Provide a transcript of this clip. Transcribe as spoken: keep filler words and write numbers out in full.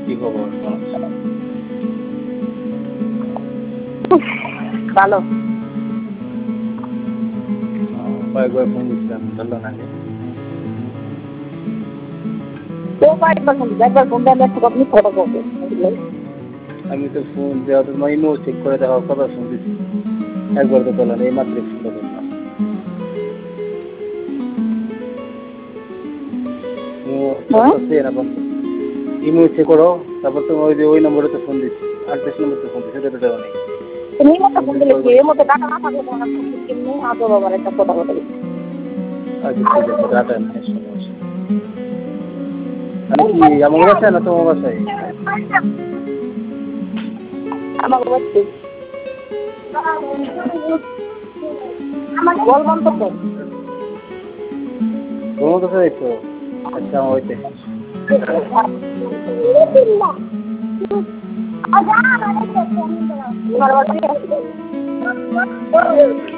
কি খবর? ভালো। কয়েকবার ফোন দিচ্ছিলাম, ধরলো না যে। আমি তো ফোন দেওয়া তো তোমার ইমো চেক করে দেওয়া কথা ফোন দিচ্ছি, একবার তো তোলা এই মাত্র ফোনটা করলাম। ইমো চেক করো, তারপর তোমার ওই যে ওই নম্বরে তো ফোন দিচ্ছি, আটত্রিশ নম্বর তো ফোন দিচ্ছি, সেটা তো দেওয়া নেই। তুমি মতো ফোন দিলে কি এর মধ্যে টাকা না থাকলে তোমার ফোন দিচ্ছি কেমনি আজও বাবার একটা কথা বলে দিচ্ছি। আচ্ছা ঠিক আছে, ডাটা নেই সমস্যা। আমি কি আমার বাসায় না তোমার বাসায়? আমার বাচ্চা বল বন্ধ কর। তোমার কোথায় তো? আচ্ছা আমার ওইতে। আমার বাচ্চা